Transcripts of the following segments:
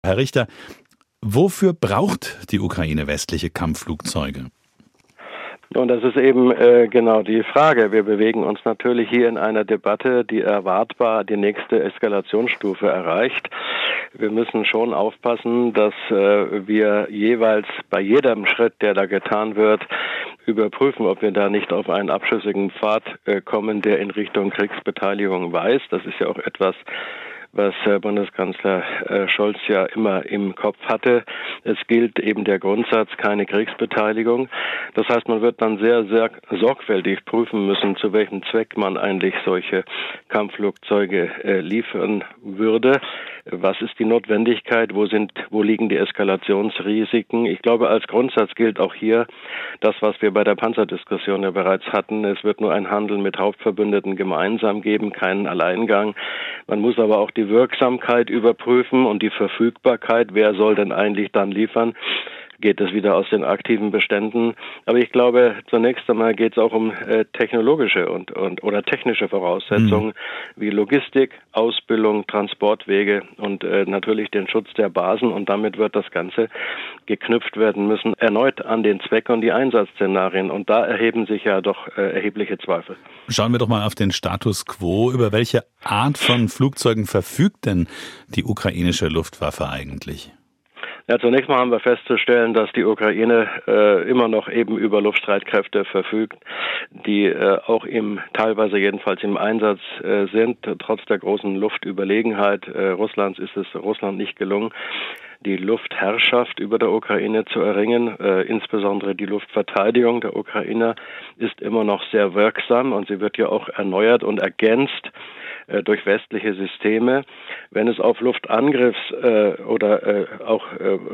Herr Richter, wofür braucht die Ukraine westliche Kampfflugzeuge? Und das ist eben genau die Frage. Wir bewegen uns natürlich hier in einer Debatte, die erwartbar die nächste Eskalationsstufe erreicht. Wir müssen schon aufpassen, dass wir jeweils bei jedem Schritt, der da getan wird, überprüfen, ob wir da nicht auf einen abschüssigen Pfad kommen, der in Richtung Kriegsbeteiligung weist. Das ist ja auch etwas, was Bundeskanzler Scholz ja immer im Kopf hatte. Es gilt eben der Grundsatz, keine Kriegsbeteiligung. Das heißt, man wird dann sehr, sehr sorgfältig prüfen müssen, zu welchem Zweck man eigentlich solche Kampfflugzeuge liefern würde. Was ist die Notwendigkeit? Wo liegen die Eskalationsrisiken? Ich glaube, als Grundsatz gilt auch hier das, was wir bei der Panzerdiskussion ja bereits hatten. Es wird nur ein Handeln mit Hauptverbündeten gemeinsam geben, keinen Alleingang. Man muss aber auch die Wirksamkeit überprüfen und die Verfügbarkeit. Wer soll denn eigentlich dann liefern? Geht es wieder aus den aktiven Beständen? Aber ich glaube, zunächst einmal geht es auch um technologische oder technische Voraussetzungen wie Logistik, Ausbildung, Transportwege und natürlich den Schutz der Basen. Und damit wird das Ganze geknüpft werden müssen, erneut an den Zweck und die Einsatzszenarien. Und da erheben sich ja doch erhebliche Zweifel. Schauen wir doch mal auf den Status quo. Über welche Art von Flugzeugen verfügt denn die ukrainische Luftwaffe eigentlich? Ja, zunächst mal haben wir festzustellen, dass die Ukraine immer noch eben über Luftstreitkräfte verfügt, die auch teilweise jedenfalls im Einsatz sind. Trotz der großen Luftüberlegenheit Russlands ist es Russland nicht gelungen, die Luftherrschaft über der Ukraine zu erringen. Insbesondere die Luftverteidigung der Ukrainer ist immer noch sehr wirksam und sie wird ja auch erneuert und ergänzt durch westliche Systeme. Wenn es auf Luftangriffs- oder auch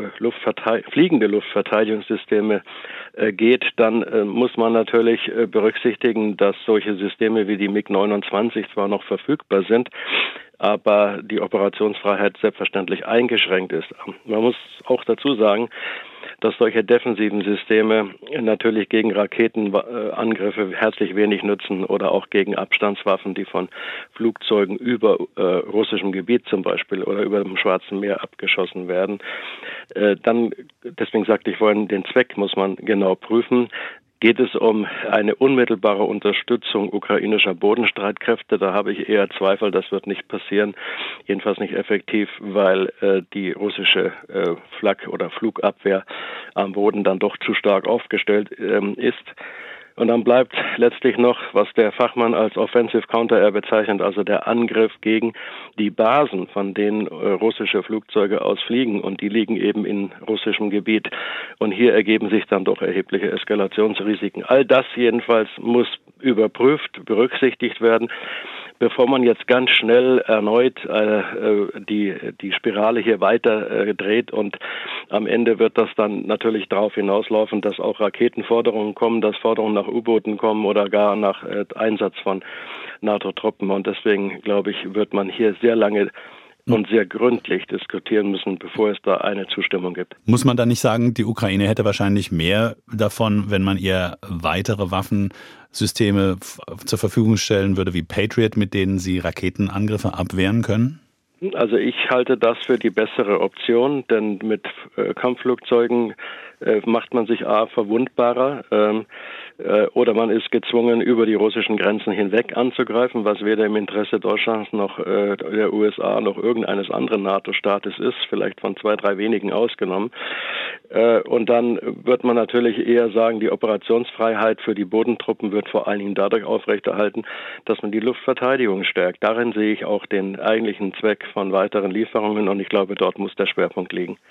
fliegende Luftverteidigungssysteme geht, dann muss man natürlich berücksichtigen, dass solche Systeme wie die MiG-29 zwar noch verfügbar sind, aber die Operationsfreiheit selbstverständlich eingeschränkt ist. Man muss auch dazu sagen, dass solche defensiven Systeme natürlich gegen Raketenangriffe herzlich wenig nützen oder auch gegen Abstandswaffen, die von Flugzeugen über russischem Gebiet zum Beispiel oder über dem Schwarzen Meer abgeschossen werden. Deswegen sagte ich vorhin, den Zweck muss man genau prüfen. Geht es um eine unmittelbare Unterstützung ukrainischer Bodenstreitkräfte? Da habe ich eher Zweifel, das wird nicht passieren, jedenfalls nicht effektiv, weil die russische Flak- oder Flugabwehr am Boden dann doch zu stark aufgestellt ist. Und dann bleibt letztlich noch, was der Fachmann als Offensive Counter-Air bezeichnet, also der Angriff gegen die Basen, von denen russische Flugzeuge aus fliegen. Und die liegen eben in russischem Gebiet. Und hier ergeben sich dann doch erhebliche Eskalationsrisiken. All das jedenfalls muss überprüft, berücksichtigt werden, bevor man jetzt ganz schnell erneut die Spirale hier weiter dreht. Und am Ende wird das dann natürlich darauf hinauslaufen, dass auch Raketenforderungen kommen, dass Forderungen nach U-Booten kommen oder gar nach Einsatz von NATO-Truppen. Und deswegen, glaube ich, wird man hier sehr lange und sehr gründlich diskutieren müssen, bevor es da eine Zustimmung gibt. Muss man da nicht sagen, die Ukraine hätte wahrscheinlich mehr davon, wenn man ihr weitere Waffensysteme zur Verfügung stellen würde, wie Patriot, mit denen sie Raketenangriffe abwehren können? Also ich halte das für die bessere Option, denn mit Kampfflugzeugen macht man sich verwundbarer oder man ist gezwungen, über die russischen Grenzen hinweg anzugreifen, was weder im Interesse Deutschlands noch der USA noch irgendeines anderen NATO-Staates ist, vielleicht von 2, 3 wenigen ausgenommen. Und dann wird man natürlich eher sagen, die Operationsfreiheit für die Bodentruppen wird vor allen Dingen dadurch aufrechterhalten, dass man die Luftverteidigung stärkt. Darin sehe ich auch den eigentlichen Zweck von weiteren Lieferungen und ich glaube, dort muss der Schwerpunkt liegen.